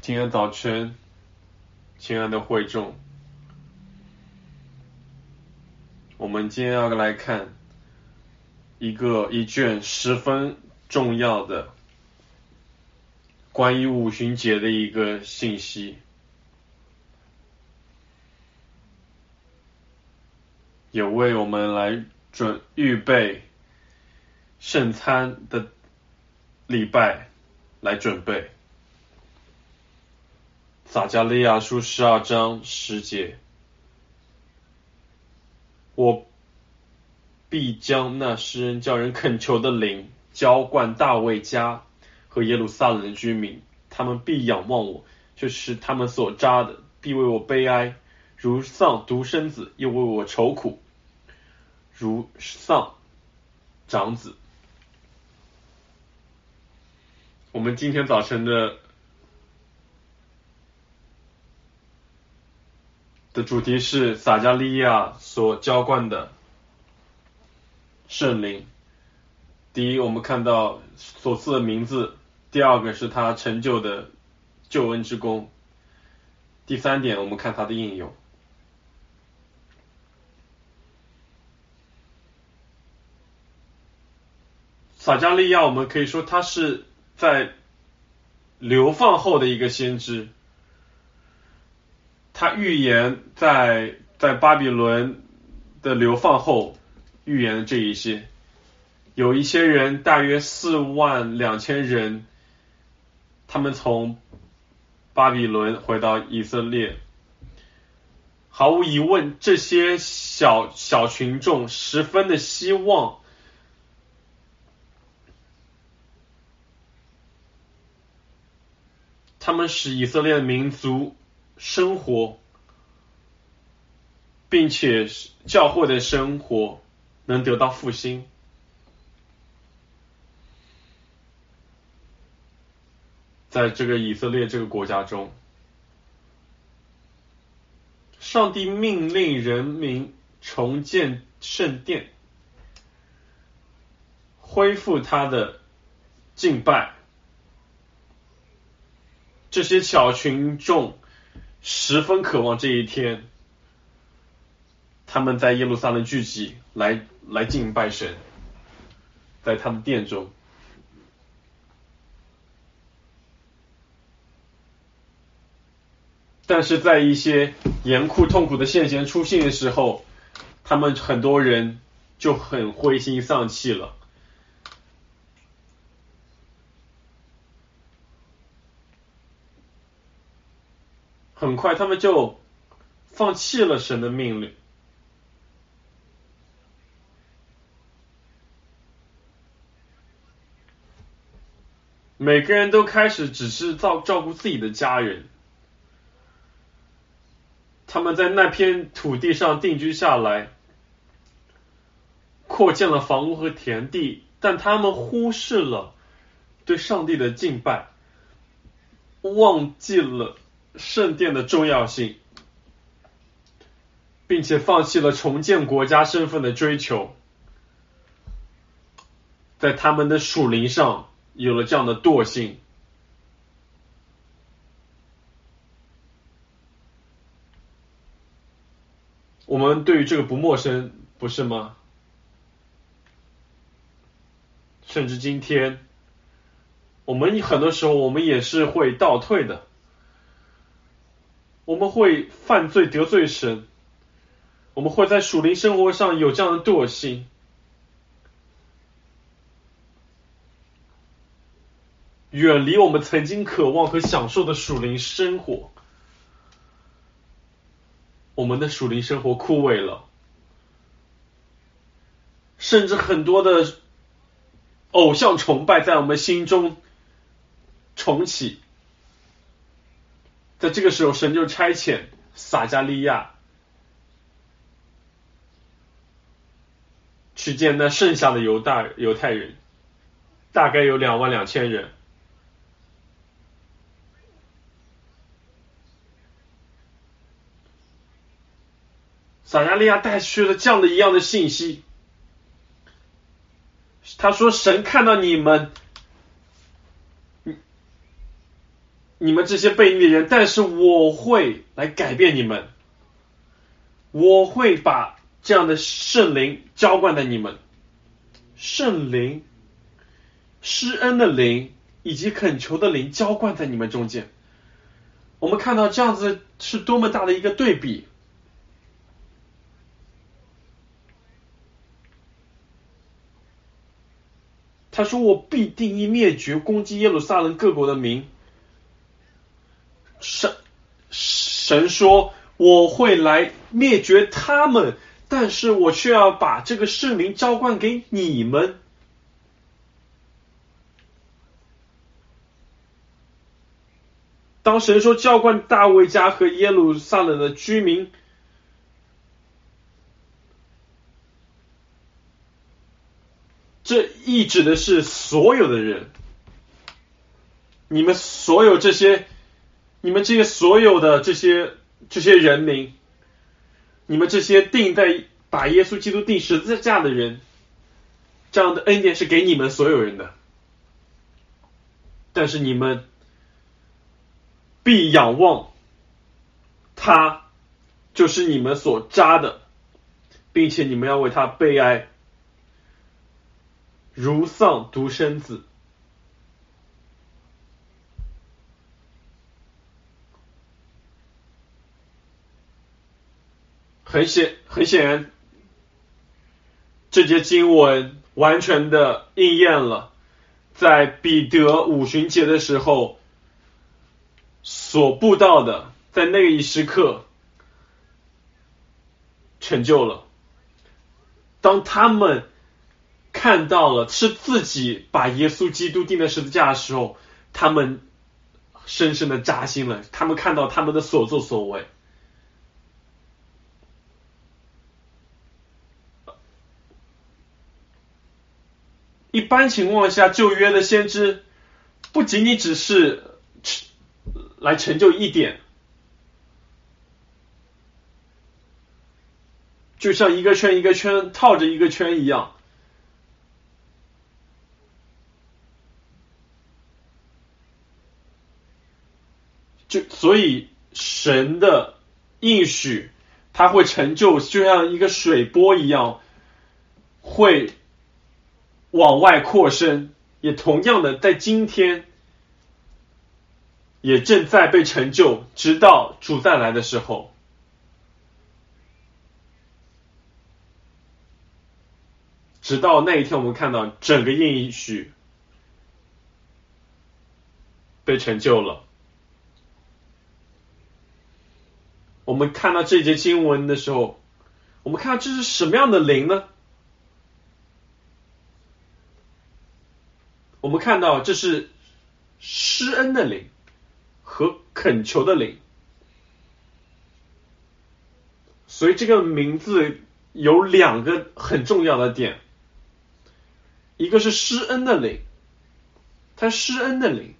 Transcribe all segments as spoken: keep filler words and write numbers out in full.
今天早晨，亲爱的会众，我们今天要来看一个一卷十分重要的关于五旬节的一个信息，也为我们来准预备圣餐的礼拜来准备。撒迦利亚书十二章十节，我必将那诗人叫人恳求的灵浇灌大卫家和耶路撒冷的居民，他们必仰望我，就是他们所扎的，必为我悲哀，如丧独生子，又为我愁苦，如丧长子。我们今天早晨的的主题是撒迦利亚所浇灌的圣灵。第一，我们看到所赐的名字；第二个是他成就的救恩之功；第三点，我们看他的应用。撒迦利亚，我们可以说他是在流放后的一个先知，他预言在在巴比伦的流放后预言的这一些，有一些人大约四万两千人，他们从巴比伦回到以色列。毫无疑问，这些小小群众十分的希望他们使以色列的民族生活，并且教会的生活能得到复兴。在这个以色列这个国家中，上帝命令人民重建圣殿，恢复他的敬拜。这些小群众十分渴望这一天，他们在耶路撒冷聚集，来来敬拜神，在他们殿中。但是在一些严酷痛苦的现象出现的时候，他们很多人就很灰心丧气了。很快他们就放弃了神的命令。每个人都开始只是照照顾自己的家人，他们在那片土地上定居下来，扩建了房屋和田地，但他们忽视了对上帝的敬拜，忘记了圣殿的重要性，并且放弃了重建国家身份的追求，在他们的属灵上有了这样的惰性。我们对于这个不陌生，不是吗？甚至今天，我们很多时候我们也是会倒退的，我们会犯罪得罪神，我们会在属灵生活上有这样的惰性，远离我们曾经渴望和享受的属灵生活。我们的属灵生活枯萎了，甚至很多的偶像崇拜在我们心中重启。在这个时候，神就差遣撒迦利亚去见那剩下的犹大犹太人，大概有两万两千人。撒迦利亚带去了这样的一样的信息，他说神看到你们你们这些悖逆的人，但是我会来改变你们，我会把这样的圣灵浇灌在你们，圣灵、施恩的灵以及恳求的灵浇灌在你们中间。我们看到这样子是多么大的一个对比。他说我必定以灭绝攻击耶路撒冷各国的民。神神说我会来灭绝他们，但是我却要把这个圣灵浇灌给你们。当神说浇灌大卫家和耶路撒冷的居民，这意指的是所有的人，你们所有这些，你们这些所有的这些这些人民，你们这些定在把耶稣基督钉十字架的人，这样的恩典是给你们所有人的。但是你们必仰望他，就是你们所扎的，并且你们要为他悲哀，如丧独生子。很显很显然，这节经文完全的应验了在彼得五旬节的时候所布道的，在那一时刻成就了。当他们看到了是自己把耶稣基督钉在十字架的时候，他们深深的扎心了，他们看到他们的所作所为。一般情况下，旧约的先知不仅仅只是来成就一点，就像一个圈一个圈套着一个圈一样，就所以神的应许它会成就，就像一个水波一样，会往外扩伸，也同样的在今天也正在被成就，直到主再来的时候。直到那一天，我们看到整个应许被成就了。我们看到这节经文的时候，我们看到这是什么样的灵呢？我们看到这是施恩的灵和恳求的灵。所以这个名字有两个很重要的点，一个是施恩的灵，他施恩的灵，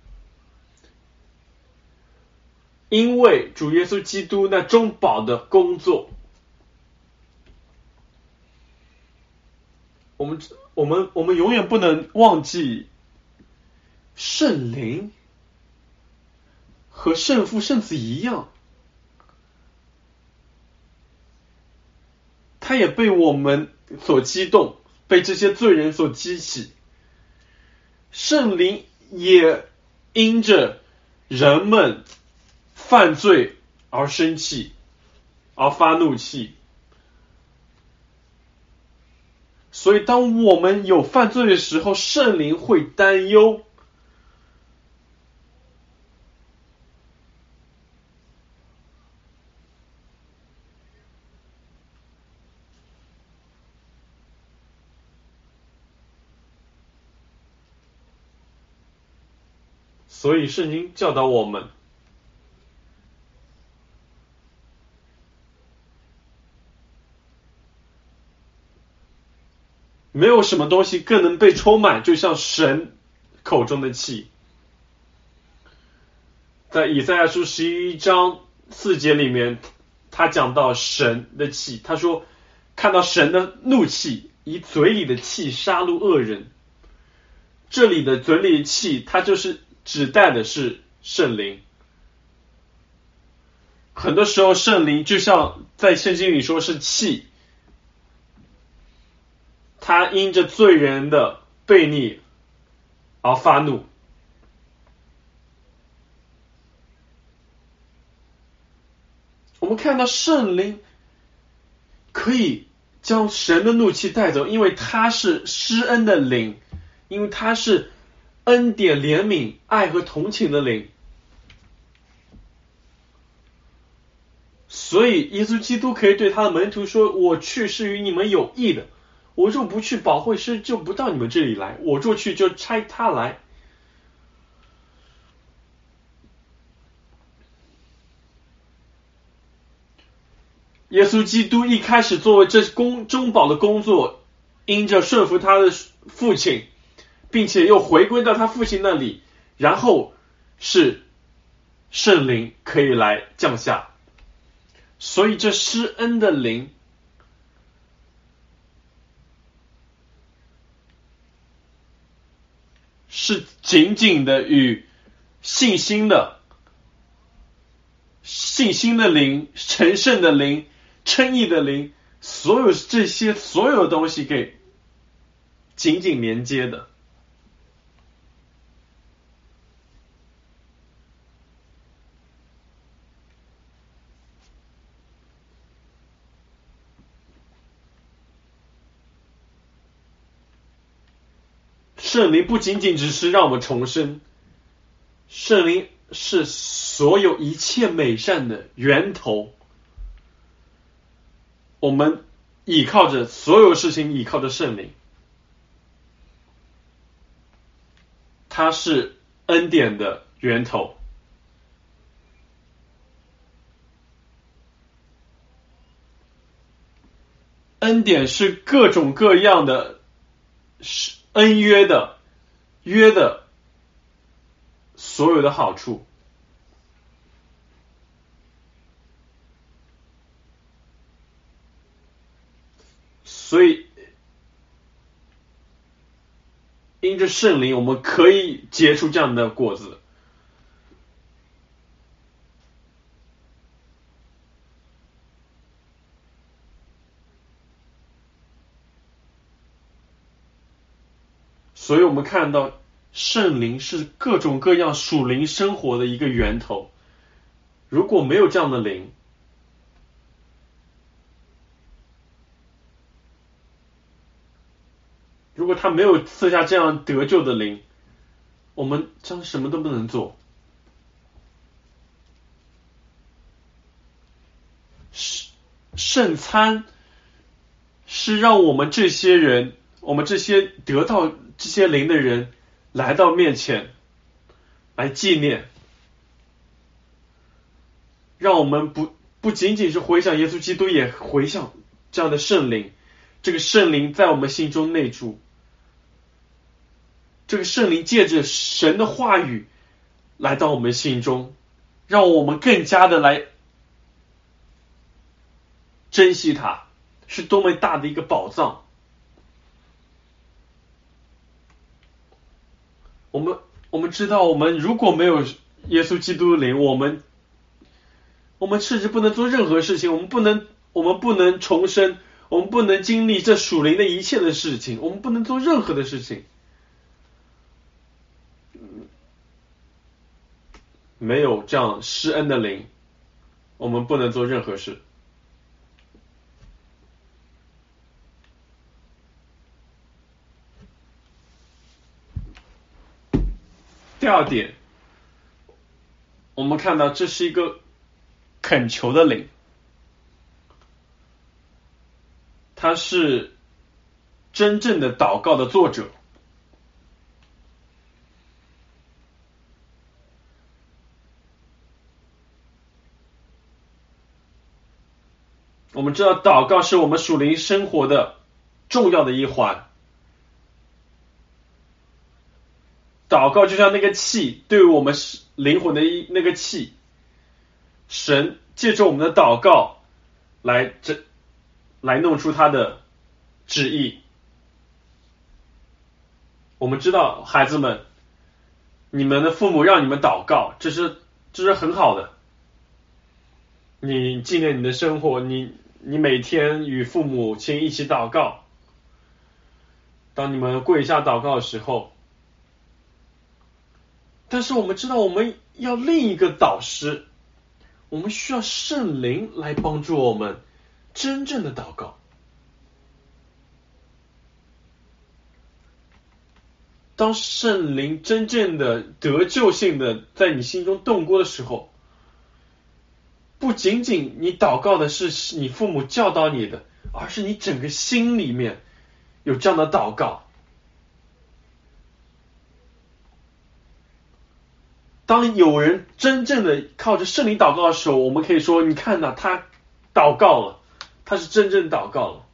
因为主耶稣基督那中保的工作，我们我们我们永远不能忘记圣灵和圣父圣子一样，他也被我们所激动，被这些罪人所激起。圣灵也因着人们犯罪而生气，而发怒气。所以当我们有犯罪的时候，圣灵会担忧。所以圣经教导我们，没有什么东西更能被充满，就像神口中的气。在以赛亚书十一章四节里面，他讲到神的气，他说看到神的怒气，以嘴里的气杀戮恶人。这里的嘴里的气，它就是指代的是圣灵。 很多时候圣灵就像在圣经里说是气，他因着罪人的悖逆而发怒。我们看到圣灵可以将神的怒气带走，因为他是施恩的灵，因为他是恩典、怜悯、爱和同情的灵。所以耶稣基督可以对他的门徒说，我去是与你们有益的，我若不去，保惠师就不到你们这里来，我若去就差他来。耶稣基督一开始作为这公中保的工作，因着顺服他的父亲，并且又回归到他父亲那里，然后是圣灵可以来降下。所以这施恩的灵是紧紧的与信心的信心的灵、成圣的灵、称义的灵，所有这些所有的东西给紧紧连接的。圣灵不仅仅只是让我们重生，圣灵是所有一切美善的源头。我们依靠着所有事情，依靠着圣灵，它是恩典的源头。恩典是各种各样的恩约的约的所有的好处。所以因着圣灵，我们可以结出这样的果子。所以我们看到圣灵是各种各样属灵生活的一个源头。如果没有这样的灵，如果他没有赐下这样得救的灵，我们将什么都不能做。圣餐是让我们这些人，我们这些得到这些灵的人来到面前来纪念，让我们不不仅仅是回想耶稣基督，也回想这样的圣灵。这个圣灵在我们心中内住，这个圣灵借着神的话语来到我们心中，让我们更加的来珍惜它，是多么大的一个宝藏。我们我们知道，我们如果没有耶稣基督的灵，我们我们甚至不能做任何事情，我们不能我们不能重生，我们不能经历这属灵的一切的事情，我们不能做任何的事情。没有这样施恩的灵，我们不能做任何事。第二点，我们看到这是一个恳求的灵，他是真正的祷告的作者。我们知道祷告是我们属灵生活的重要的一环，祷告就像那个气，对于我们灵魂的一那个气，神借着我们的祷告来这来弄出他的旨意。我们知道孩子们，你们的父母让你们祷告，这是这是很好的。 你纪念你的生活，你你每天与父母亲一起祷告，当你们跪下祷告的时候，但是我们知道我们要另一个导师，我们需要圣灵来帮助我们真正的祷告。当圣灵真正的得救性的在你心中动过的时候，不仅仅你祷告的是你父母教导你的，而是你整个心里面有这样的祷告。当有人真正的靠着圣灵祷告的时候，我们可以说，你看呐，他祷告了，他是真正祷告了。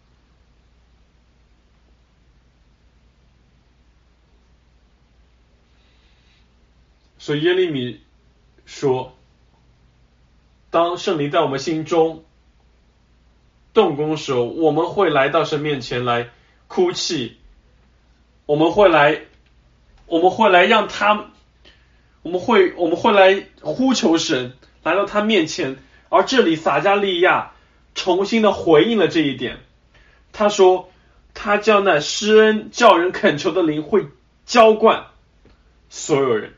所以耶利米说，当圣灵在我们心中动工的时候，我们会来到神面前来哭泣，我们会来我们会来让他我们会我们会来呼求神，来到他面前。而这里撒迦利亚重新的回应了这一点，他说他将那施恩叫人恳求的灵会浇灌所有人，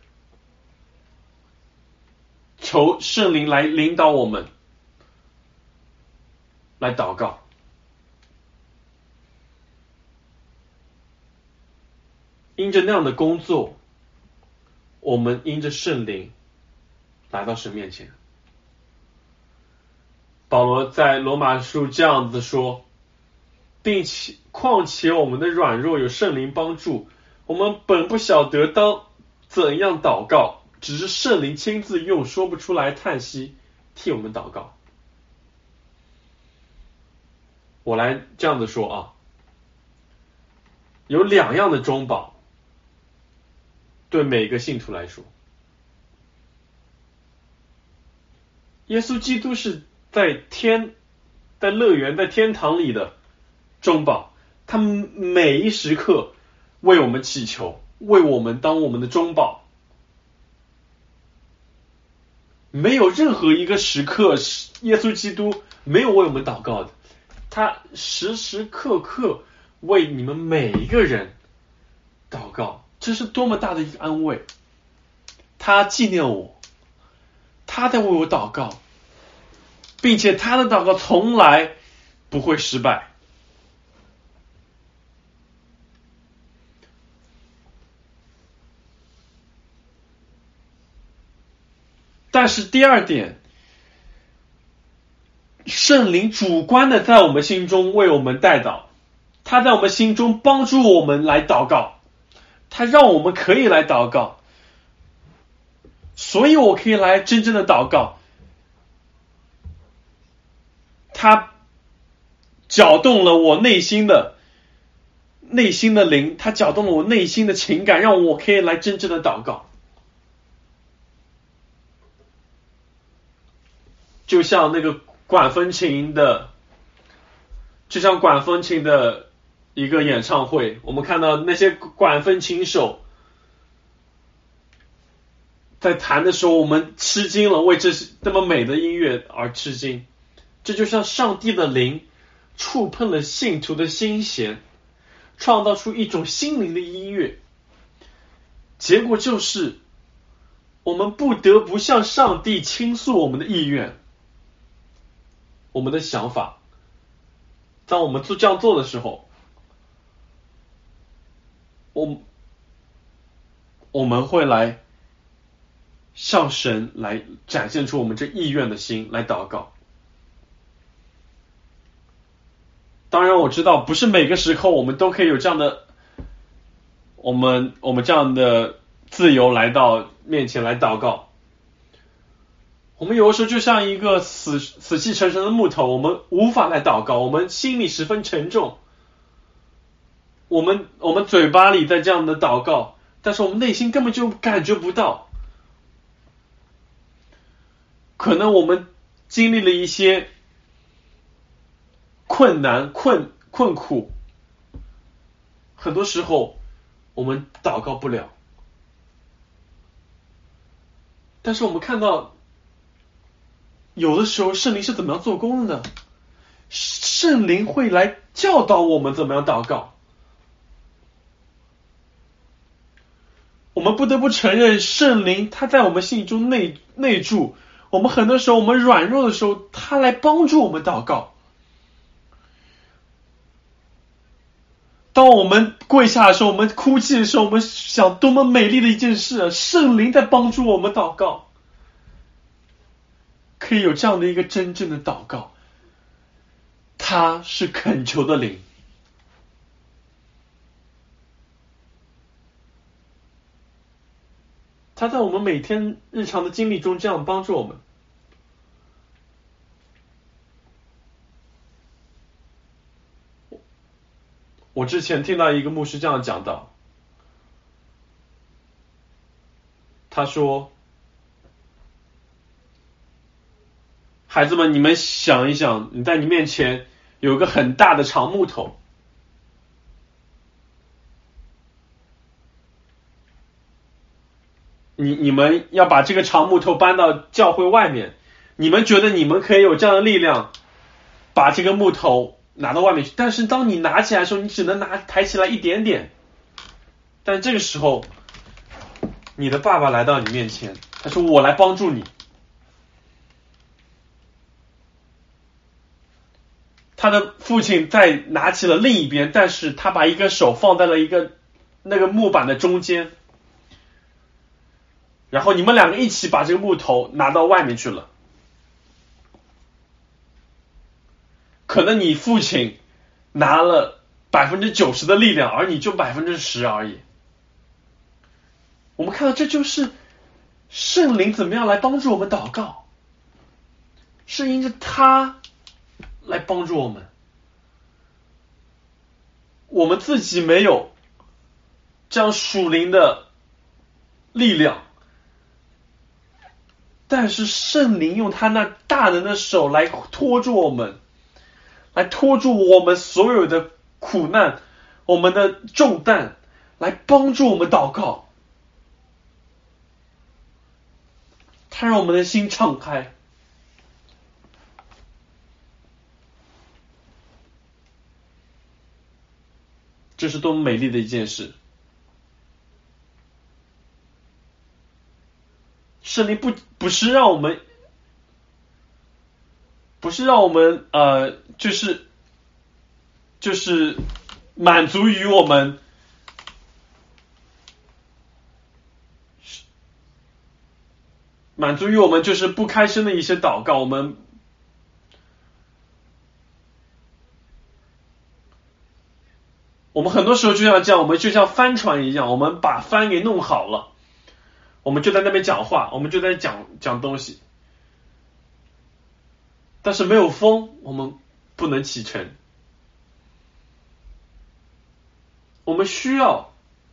求圣灵来领导我们来祷告。因着那样的工作，我们因着圣灵来到神面前。保罗在罗马书这样子说，并且况且我们的软弱有圣灵帮助，我们本不晓得当怎样祷告，只是圣灵亲自用说不出来叹息替我们祷告。我来这样子说啊，有两样的中保对每个信徒来说，耶稣基督是在天在乐园在天堂里的中保，他每一时刻为我们祈求，为我们当我们的中保，没有任何一个时刻耶稣基督没有为我们祷告的，他时时刻刻为你们每一个人祷告，这是多么大的一个安慰。他纪念我，他在为我祷告，并且他的祷告从来不会失败。但是第二点，圣灵主观的在我们心中为我们代祷，他在我们心中帮助我们来祷告，他让我们可以来祷告，所以我可以来真正的祷告。他搅动了我内心的内心的灵，他搅动了我内心的情感，让我可以来真正的祷告。就像那个管风琴的就像管风琴的一个演唱会，我们看到那些管风琴手在弹的时候，我们吃惊了，为这这么美的音乐而吃惊。这就像上帝的灵触碰了信徒的心弦，创造出一种心灵的音乐，结果就是我们不得不向上帝倾诉我们的意愿，我们的想法。当我们做这样做的时候，我我们会来向神来展现出我们这意愿的心来祷告。当然我知道不是每个时候我们都可以有这样的我们我们这样的自由来到面前来祷告。我们有的时候就像一个死死气沉沉的木头，我们无法来祷告，我们心里十分沉重，我们我们嘴巴里在这样的祷告，但是我们内心根本就感觉不到。可能我们经历了一些困难困困苦，很多时候我们祷告不了，但是我们看到有的时候圣灵是怎么样做工的呢？圣灵会来教导我们怎么样祷告。我们不得不承认，圣灵他在我们心中内内住。我们很多时候，我们软弱的时候，他来帮助我们祷告。当我们跪下的时候，我们哭泣的时候，我们想多么美丽的一件事，圣灵在帮助我们祷告，可以有这样的一个真正的祷告。他是恳求的灵，他在我们每天日常的经历中这样帮助我们。我之前听到一个牧师这样讲到，他说，孩子们，你们想一想，你在你面前有个很大的长木头，你你们要把这个长木头搬到教会外面，你们觉得你们可以有这样的力量把这个木头拿到外面去，但是当你拿起来的时候，你只能拿抬起来一点点。但这个时候，你的爸爸来到你面前，他说：“我来帮助你。”他的父亲再拿起了另一边，但是他把一个手放在了一个那个木板的中间，然后你们两个一起把这个木头拿到外面去了。可能你父亲拿了百分之九十的力量，而你就百分之十而已。我们看到这就是圣灵怎么样来帮助我们祷告，是因着他来帮助我们，我们自己没有这样属灵的力量，但是圣灵用他那大能的手来拖住我们，来拖住我们所有的苦难，我们的重担，来帮助我们祷告。他让我们的心敞开。这是多么美丽的一件事！圣灵不不是让我们，不是让我们呃，就是就是满足于我们满足于我们就是不开心的一些祷告，我们我们很多时候就像这样，我们就像帆船一样，我们把帆给弄好了，我们就在那边讲话，我们就在讲讲东西，但是没有风，我们不能启程。我们需要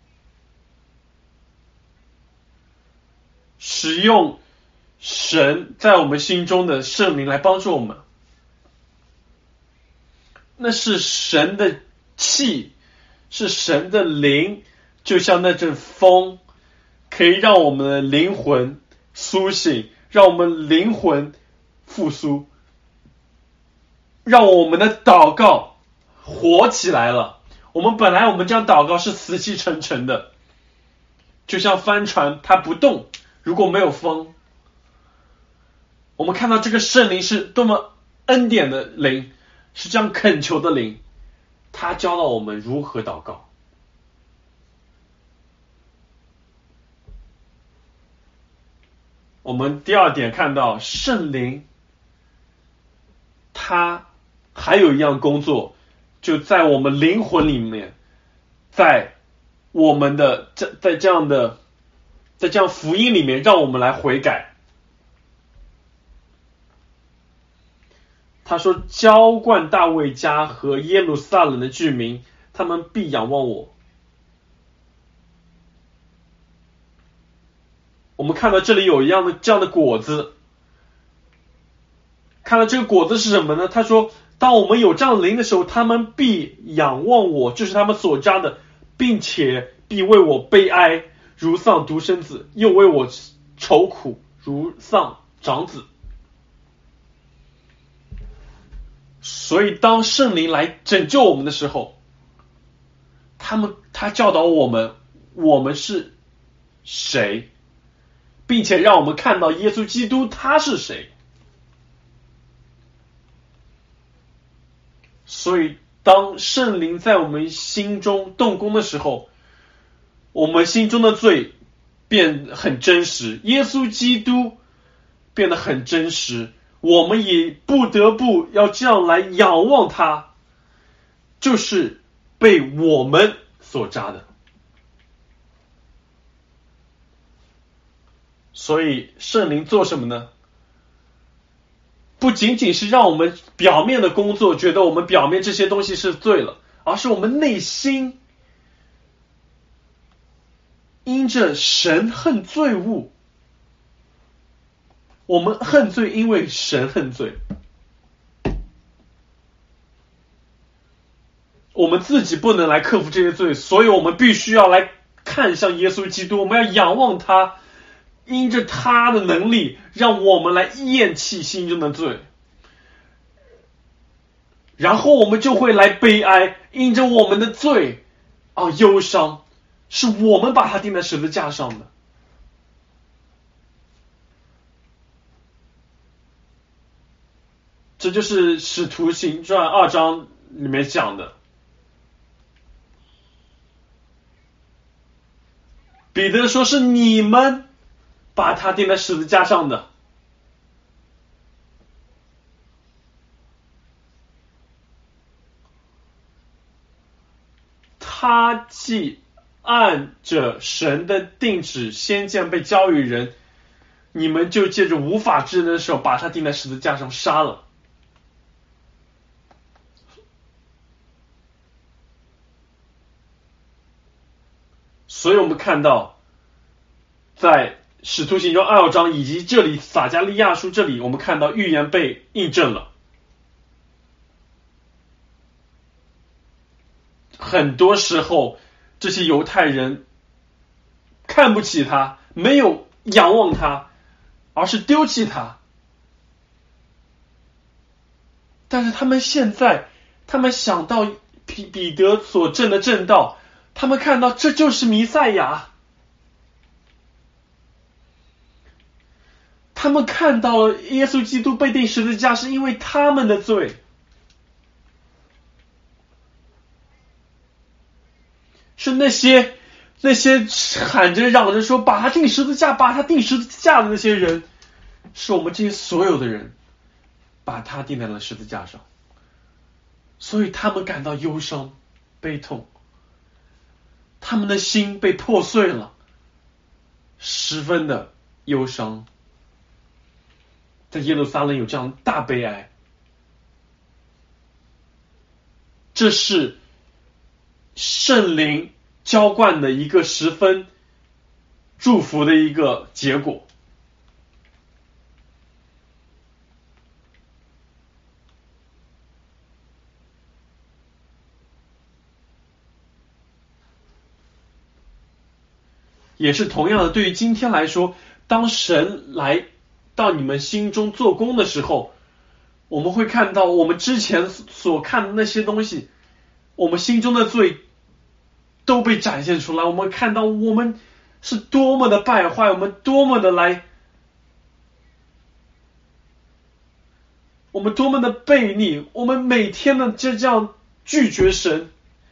使用神在我们心中的圣灵来帮助我们，那是神的气，是神的灵，就像那阵风，可以让我们的灵魂苏醒，让我们灵魂复苏，让我们的祷告活起来了。我们本来我们这样祷告是死气沉沉的，就像帆船它不动，如果没有风。我们看到这个圣灵是多么恩典的灵，是这样恳求的灵，他教导我们如何祷告。我们第二点看到圣灵他还有一样工作，就在我们灵魂里面，在我们的在在这样的在这样福音里面让我们来悔改。他说，浇灌大卫家和耶路撒冷的居民，他们必仰望我。我们看到这里有一样的这样的果子，看到这个果子是什么呢？他说，当我们有这样的灵的时候，他们必仰望我，就是他们所扎的，并且必为我悲哀，如丧独生子，又为我愁苦，如丧长子。 所以当圣灵来拯救我们的时候，他们他教导我们我们是谁，并且让我们看到耶稣基督他是谁。所以当圣灵在我们心中动工的时候，我们心中的罪变很真实，耶稣基督变得很真实，我们也不得不要这样来仰望他，就是被我们所扎的。所以圣灵做什么呢？不仅仅是让我们表面的工作觉得我们表面这些东西是罪了，而是我们内心因着神恨罪恶，我们恨罪，因为神恨罪。我们自己不能来克服这些罪，所以我们必须要来看向耶稣基督，我们要仰望他，因着他的能力，让我们来厌弃心中的罪，然后我们就会来悲哀，因着我们的罪而忧伤，是我们把他钉在十字架上的。这就是使徒行传二章里面讲的。彼得说是你们把他钉在十字架上的。他既按着神的定旨先见被交与人，你们就借着无法之人的手把他钉在十字架上杀了。所以我们看到在使徒行传二章以及这里撒迦利亚书这里，我们看到预言被印证了。很多时候这些犹太人看不起他，没有仰望他，而是丢弃他。但是他们现在他们想到彼得所证的正道，他们看到这就是弥赛亚，他们看到了耶稣基督被钉十字架是因为他们的罪，是那些那些喊着嚷着说把他钉十字架把他钉十字架的那些人，是我们这些所有的人把他钉在了十字架上，所以他们感到忧伤悲痛，他们的心被破碎了，十分的忧伤。在耶路撒冷有这样大悲哀，这是圣灵浇灌的一个十分祝福的一个结果。也是同样的，对于今天来说，当神来到你们心中做工的时候，我们会看到我们之前所看的那些东西，我们心中的罪都被展现出来，我们看到我们是多么的败坏，我们多么的来我们多么的悖逆，我们每天的就这样拒绝神，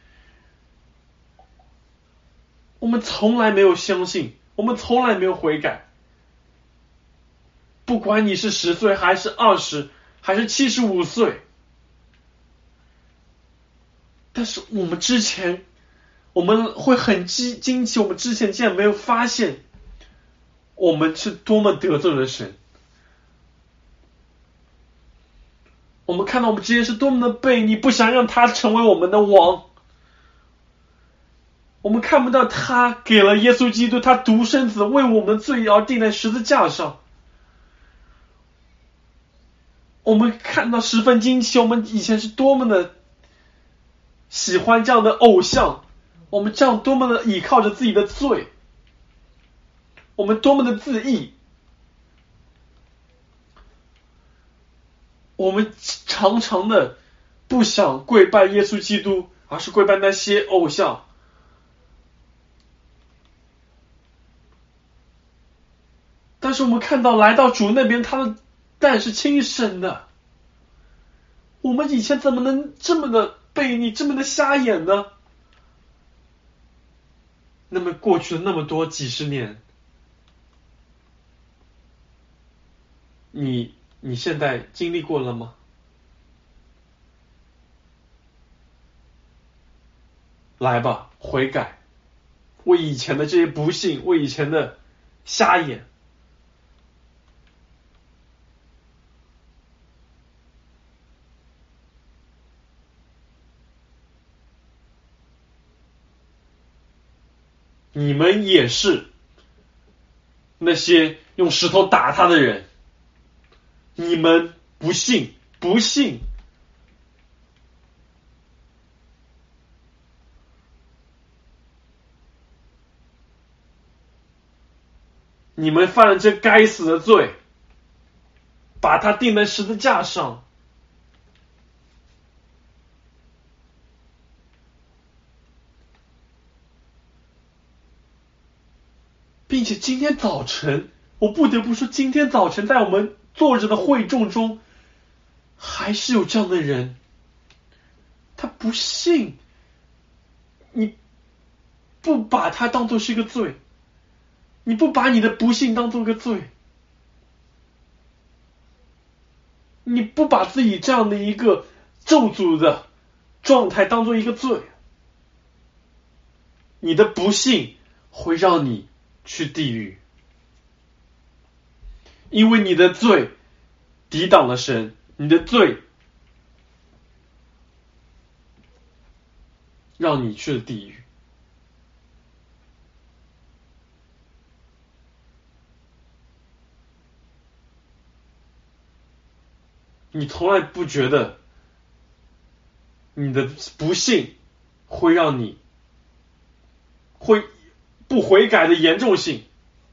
我们从来没有相信，我们从来没有悔改。不管你是十岁还是二十还是七十五岁，但是我们之前我们会很惊惊奇，我们之前竟然没有发现我们是多么得罪了神。我们看到我们之前是多么的悖逆，不想让他成为我们的王。我们看不到他给了耶稣基督他独生子为我们的罪而钉在十字架上。我们看到十分惊奇，我们以前是多么的喜欢这样的偶像，我们这样多么的倚靠着自己的罪，我们多么的自义，我们常常的不想跪拜耶稣基督，而是跪拜那些偶像。但是我们看到来到主那边，他的蛋是轻省的。我们以前怎么能这么的悖逆，这么的瞎眼呢？那么过去了那么多几十年，你你现在经历过了吗？来吧，悔改，为以前的这些不幸，为以前的瞎眼。你们也是那些用石头打他的人，你们不信，不信。你们犯了这该死的罪，把他钉在十字架上。并且今天早晨，我不得不说，今天早晨在我们坐着的会众中，还是有这样的人，他不信，你不把他当作是一个罪，你不把你的不幸当作一个罪，你不把自己这样的一个咒诅的状态当作一个罪，你的不幸会让你去地狱，因为你的罪抵挡了神，你的罪让你去了地狱。你从来不觉得你的不幸会让你会不悔改的严重性。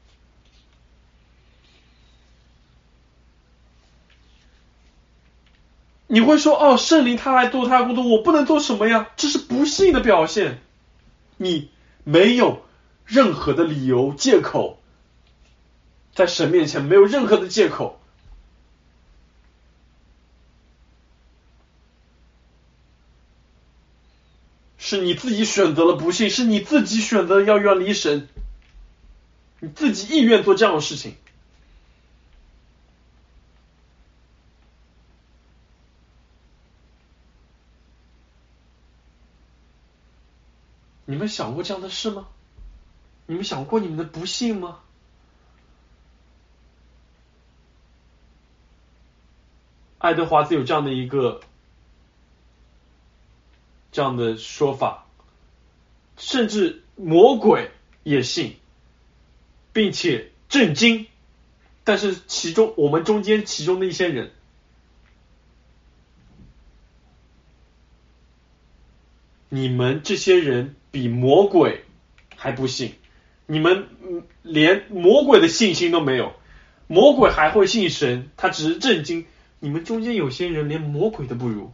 你会说，哦，圣灵他来做他的工作，我不能做什么呀？这是不幸的表现。你没有任何的理由借口，在神面前没有任何的借口。是你自己选择了不幸，是你自己选择要远离神，你自己意愿做这样的事情。你们想过这样的事吗？你们想过你们的不幸吗？爱德华兹有这样的一个这样的说法，甚至魔鬼也信，并且震惊。但是其中我们中间其中的一些人，你们这些人比魔鬼还不信，你们连魔鬼的信心都没有，魔鬼还会信神，他只是震惊。你们中间有些人连魔鬼都不如。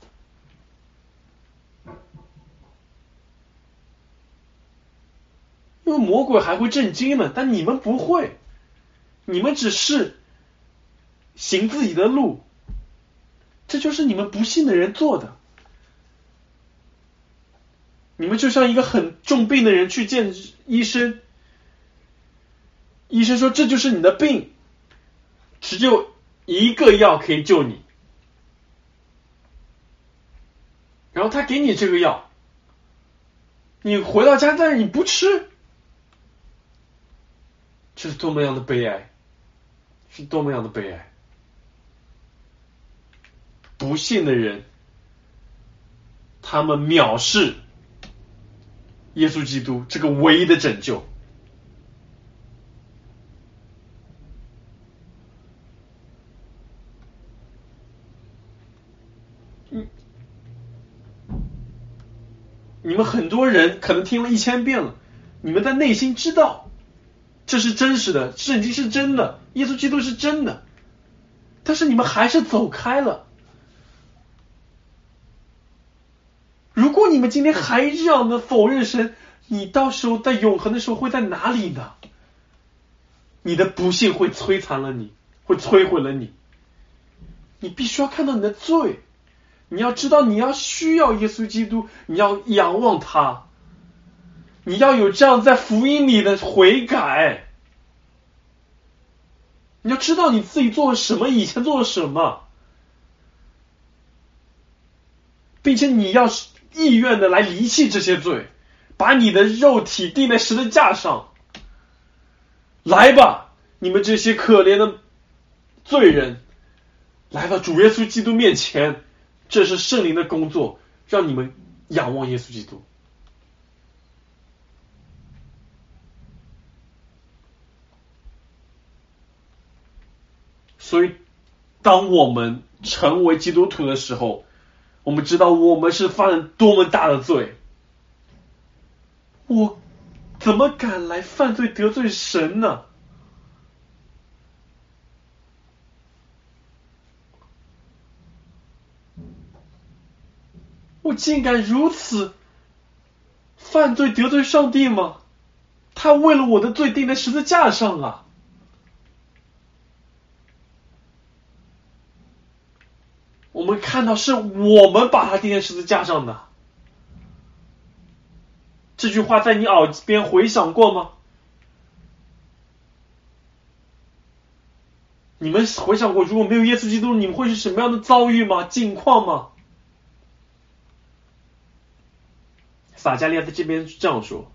因为魔鬼还会震惊呢，但你们不会，你们只是行自己的路，这就是你们不信的人做的。你们就像一个很重病的人去见医生，医生说这就是你的病，只有一个药可以救你，然后他给你这个药，你回到家但是你不吃，这是多么样的悲哀，是多么样的悲哀。不信的人，他们藐视耶稣基督这个唯一的拯救。嗯，你们很多人可能听了一千遍了，你们在内心知道这是真实的，圣经是真的，耶稣基督是真的，但是你们还是走开了。 你们今天还这样的否认神，你到时候在永恒的时候会在哪里呢？你的不幸会摧残了你，会摧毁了你。你必须要看到你的罪，你要知道你要需要耶稣基督，你要仰望他，你要有这样在福音里的悔改。你要知道你自己做了什么，以前做了什么，并且你要意愿的来离弃这些罪，把你的肉体钉在十字架上。来吧，你们这些可怜的罪人，来到主耶稣基督面前，这是圣灵的工作，让你们仰望耶稣基督。所以当我们成为基督徒的时候，我们知道我们是犯了多么大的罪。我怎么敢来犯罪得罪神呢？我竟敢如此犯罪得罪上帝吗？他为了我的罪钉在十字架上啊！我们看到是我们把他钉在十字架上的。这句话在你耳边回想过吗？你们回想过如果没有耶稣基督，你们会是什么样的遭遇吗？境况吗？撒迦利亚在这边这样说：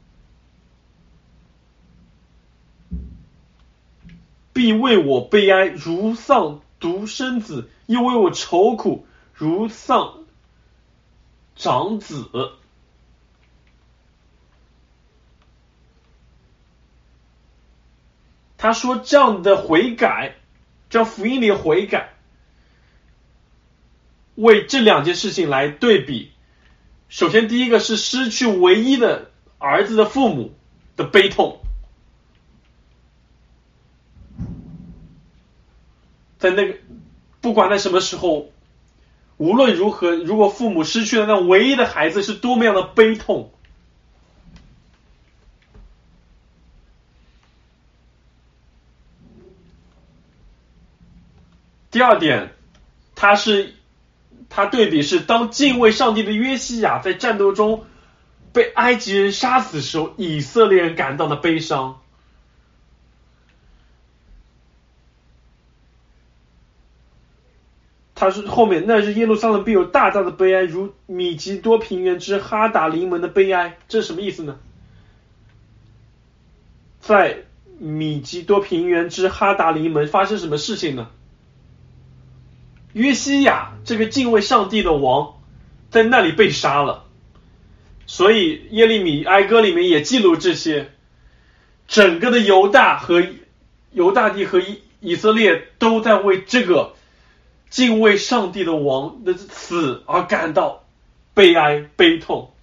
必为我悲哀，如丧独生子，又为我愁苦，如丧长子。他说这样的悔改，这样福音里的悔改，为这两件事情来对比。首先第一个是失去唯一的儿子的父母的悲痛，在那个不管在什么时候，无论如何，如果父母失去了那唯一的孩子，是多么样的悲痛。第二点，他是他对比是当敬畏上帝的约西亚在战斗中被埃及人杀死的时候，以色列人感到的悲伤。他是后面，那是耶路撒冷必有大大的悲哀，如米吉多平原之哈达临门的悲哀。这是什么意思呢？在米吉多平原之哈达临门发生什么事情呢？约西亚这个敬畏上帝的王在那里被杀了，所以耶利米哀歌里面也记录这些。整个的犹大和犹大地和以以色列都在为这个敬畏上帝的王的死而感到悲哀悲痛。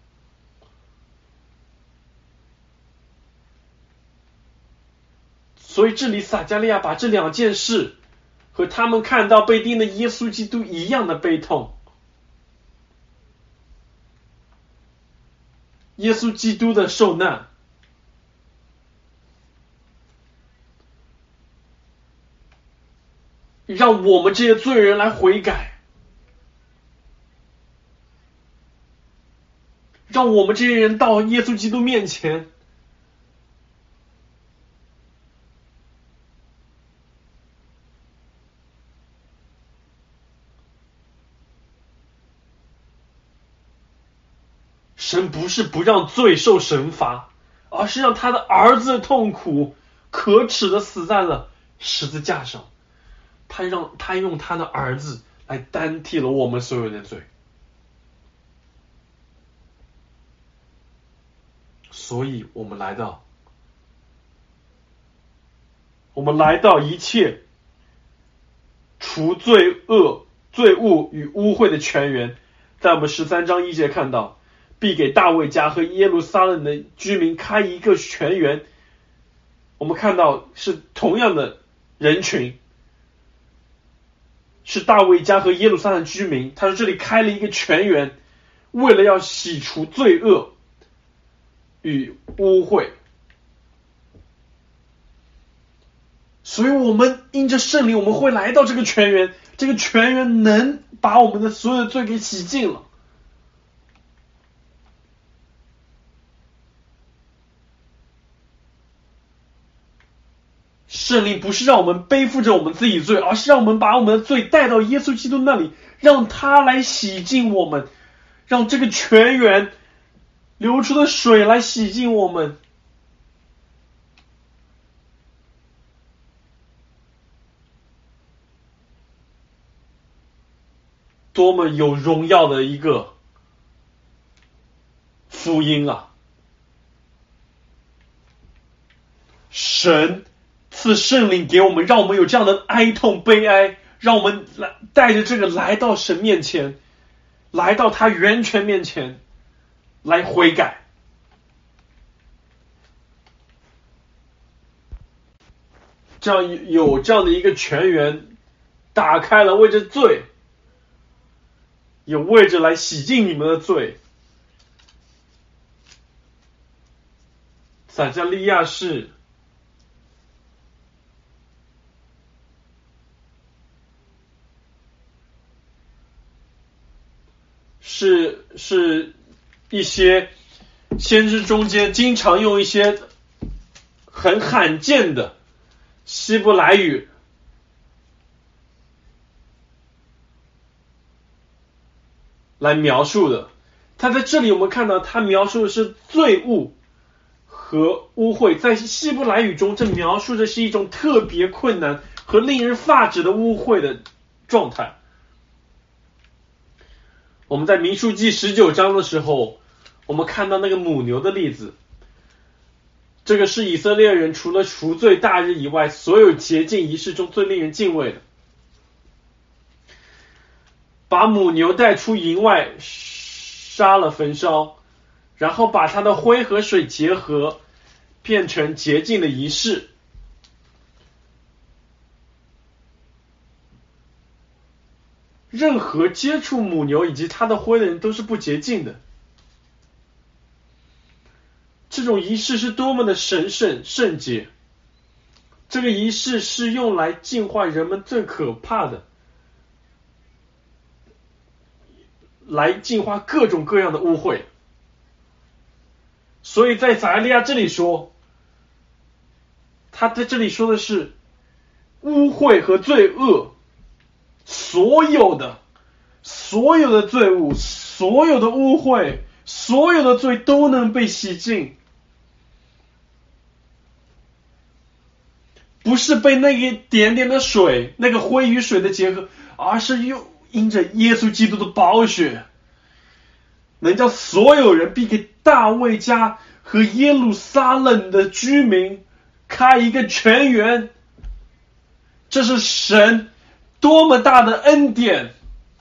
所以这里撒迦利亚把这两件事和他们看到被钉的耶稣基督一样的悲痛。耶稣基督的受难，让我们这些罪人来悔改，让我们这些人到耶稣基督面前。神不是不让罪受惩罚，而是让他的儿子痛苦可耻的死在了十字架上。他让他用他的儿子来代替了我们所有的罪。所以我们来到我们来到一切除罪恶罪恶与污秽的泉源。在我们十三章一节看到，必给大卫家和耶路撒冷的居民开一个泉源。我们看到是同样的人群，是大卫家和耶路撒冷居民。他说这里开了一个泉源， 为了要洗除罪恶与污秽。所以我们因着圣灵，我们会来到这个泉源，这个泉源能把我们的所有的罪给洗净了。圣灵不是让我们背负着我们自己罪，而是让我们把我们的罪带到耶稣基督那里，让他来洗净我们，让这个泉源流出的水来洗净我们。多么有荣耀的一个福音啊！神赐圣灵给我们，让我们有这样的哀痛悲哀，让我们来带着这个来到神面前，来到他源泉面前来悔改。这样有这样的一个泉源打开了，为着罪，也为着来洗净你们的罪。撒迦利亚是是是一些先知中间经常用一些很罕见的希伯来语来描述的。他在这里我们看到他描述的是罪恶和污秽，在希伯来语中这描述的是一种特别困难和令人发指的污秽的状态。我们在民数记十九章的时候，我们看到那个母牛的例子，这个是以色列人除了赎罪大日以外所有洁净仪式中最令人敬畏的。把母牛带出营外，杀了焚烧，然后把它的灰和水结合，变成洁净的仪式。任何接触母牛以及它的灰的人都是不洁净的。这种仪式是多么的神圣圣洁，这个仪式是用来净化人们最可怕的，来净化各种各样的污秽。所以在撒迦利亚这里说，他在这里说的是污秽和罪恶，所有的所有的罪恶，所有的污秽，所有的罪都能被洗净，不是被那一点点的水，那个灰与水的结合，而是又因着耶稣基督的宝血，能叫所有人必给大卫家和耶路撒冷的居民开一个泉源。这是神多么大的恩典，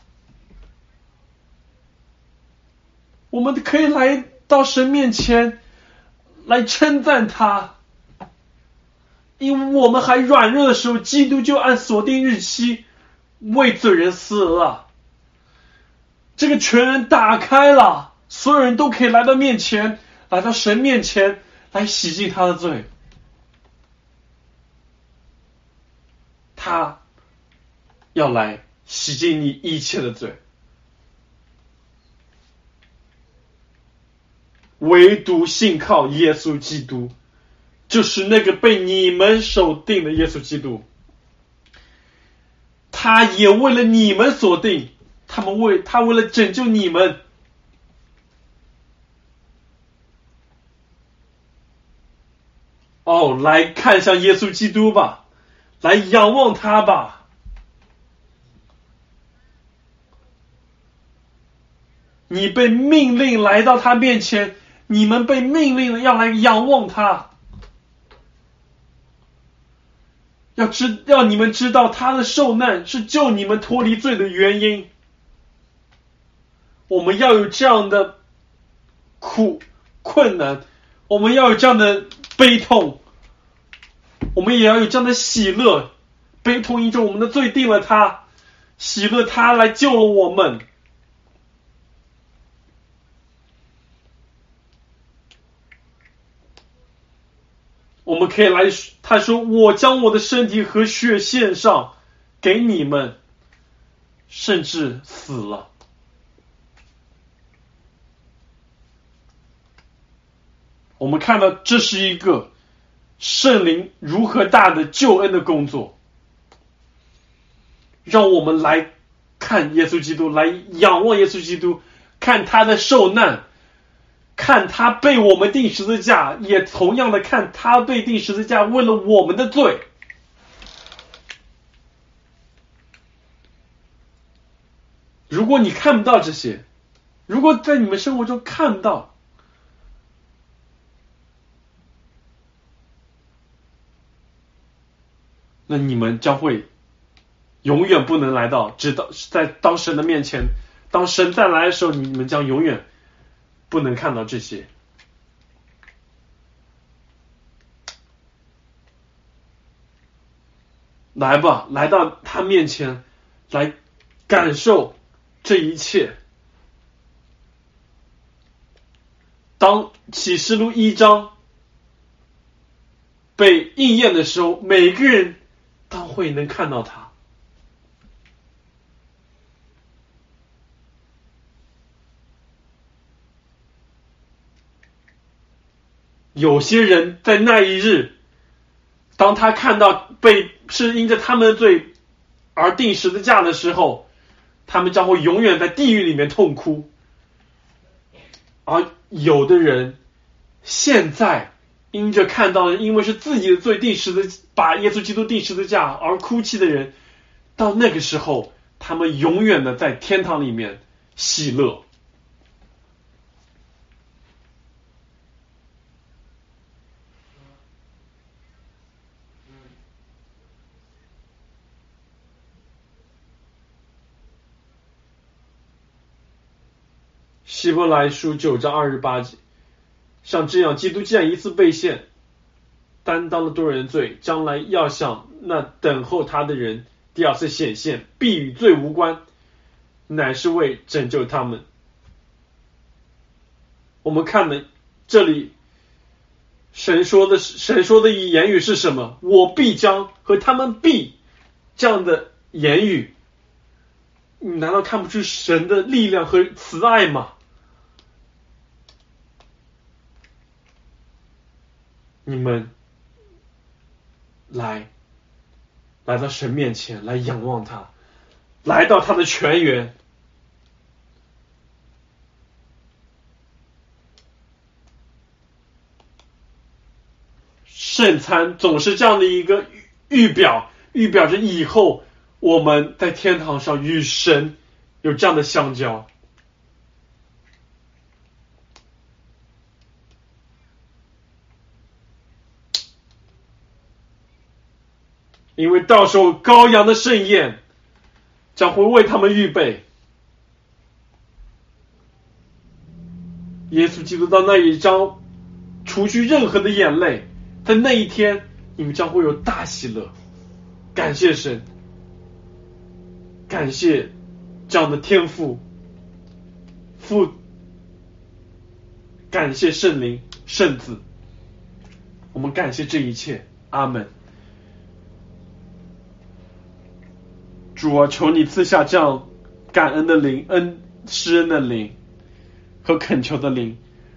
我们可以来到神面前来称赞他。因为我们还软弱的时候，基督就按锁定日期为罪人死了。这个泉源打开了，所有人都可以来到面前，来到神面前来洗净他的罪。他要来洗净你一切的罪，唯独信靠耶稣基督，就是那个被你们所定的耶稣基督，他也为了你们所定，他们为他为了拯救你们。哦，来看向耶稣基督吧，来仰望他吧。你被命令来到他面前，你们被命令要来仰望他。要知要你们知道他的受难是救你们脱离罪的原因。我们要有这样的苦困难，我们要有这样的悲痛，我们也要有这样的喜乐。悲痛因着我们的罪定了他，喜乐他来救了我们。 我们可以来，他说我将我的身体和血献上给你们，甚至死了。我们看到这是一个圣灵如何大的救恩的工作，让我们来看耶稣基督，来仰望耶稣基督，看他的受难，看他被我们钉十字架，也同样的看他被钉十字架为了我们的罪。如果你看不到这些，如果在你们生活中看不到，那你们将会永远不能来到，直到在当神的面前，当神再来的时候，你们将永远不能看到这些。来吧，来到他面前，来感受这一切。当启示录一章被应验的时候，每个人当会能看到他。有些人在那一日，当他看到被是因着他们的罪而钉十字架的时候，他们将会永远在地狱里面痛哭。而有的人现在因着看到了因为是自己的罪钉十字把耶稣基督钉十字架而哭泣的人，到那个时候他们永远的在天堂里面喜乐。希伯来书九章二十八节，像这样基督既然一次被献，担当了多人罪，将来要向那等候他的人第二次显现，必与罪无关，乃是为拯救他们。我们看的这里神说的神说的言语是什么？我必将和他们必这样的言语，你难道看不出神的力量和慈爱吗？你们来来到神面前，来仰望他，来到他的泉源。圣餐总是这样的一个预表，预表着以后我们在天堂上与神有这样的相交。因为到时候羔羊的盛宴将会为他们预备，耶稣基督到那一章除去任何的眼泪，在那一天你们将会有大喜乐。感谢神，感谢这样的天父父，感谢圣灵圣子，我们感谢这一切。阿们。主啊，求你赐下这样感恩的灵，恩施恩的灵和恳求的灵，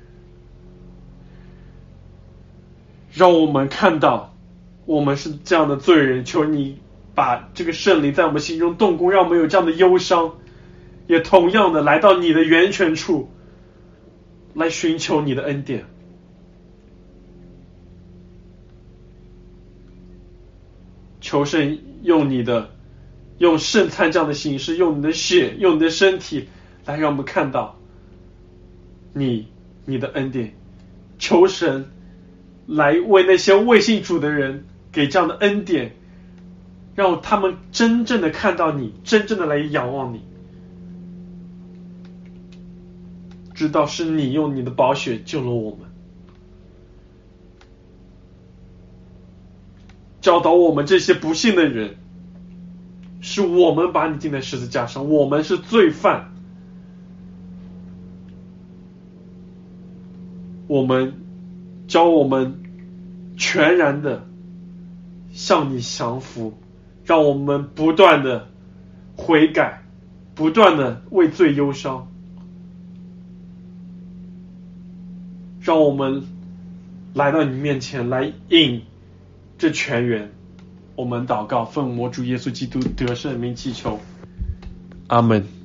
让我们看到我们是这样的罪人。求你把这个圣灵在我们心中动工，让我们有这样的忧伤，也同样的来到你的源泉处，来寻求你的恩典。求圣用你的用圣餐这样的形式，用你的血，用你的身体来让我们看到你你的恩典。求神来为那些未信主的人给这样的恩典，让他们真正的看到你，真正的来仰望你，知道是你用你的宝血救了我们，教导我们这些不信的人，是我们把你钉在十字架上，我们是罪犯，我们教我们全然的向你降服，让我们不断的悔改，不断的为罪忧伤，让我们来到你面前来应这泉源。我们祷告，奉我主耶稣基督得胜名祈求，阿们。